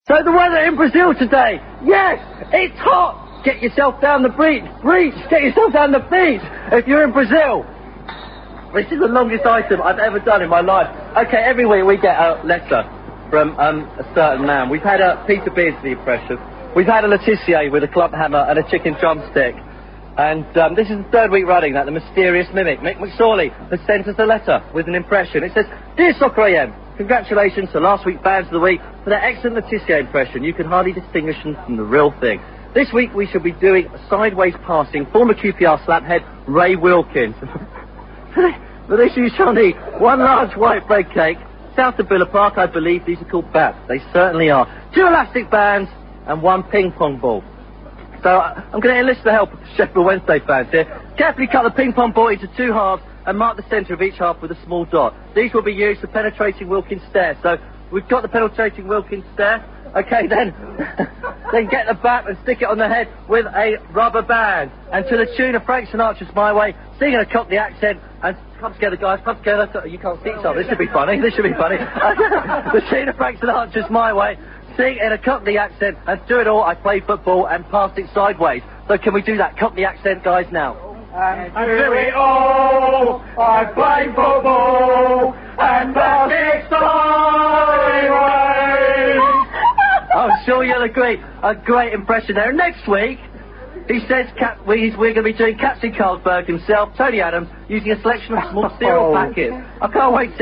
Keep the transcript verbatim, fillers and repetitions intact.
So the weather in Brazil today, yes, it's hot. Get yourself down the beach, beach, get yourself down the beach if you're in Brazil. This is the longest item I've ever done in my life. Okay, every week we get a letter from um, a certain man. We've had a Peter Beardsley impression. We've had a Letitia with a club hammer and a chicken drumstick. And um, this is the third week running that the mysterious mimic, Mick McSorley, has sent us a letter with an impression. It says, Dear Soccer A M, congratulations to last week's Bands of the Week for their excellent Letitia impression. You can hardly distinguish them from the real thing. This week we shall be doing a sideways passing former Q P R slaphead Ray Wilkins. For this you shall need one large white bread cake, south of Villa Park, I believe these are called bats. They certainly are. Two elastic bands and one ping pong ball. So uh, I'm going to enlist the help of the Sheffield Wednesday fans here. Carefully cut the ping pong ball into two halves and mark the centre of each half with a small dot. These will be used for penetrating Wilkins stare. So we've got the penetrating Wilkins stare. Okay, then then get the bat and stick it on the head with a rubber band. And to the tune of Frank Sinatra's My Way, sing in a Cockney accent. And come together, guys, come together. You can't see each other. This should be funny. This should be funny. The tune of Frank Sinatra's My Way, sing in a Cockney accent, and through it all, I play football and passed it sideways. So can we do that Cockney accent, guys, now? And through it all, I play football and passed it sideways. I'm sure you'll agree. A great impression there. Next week, he says Cap- we, we're going to be doing Captain Carlsberg himself, Tony Adams, using a selection of small cereal packets. I can't wait to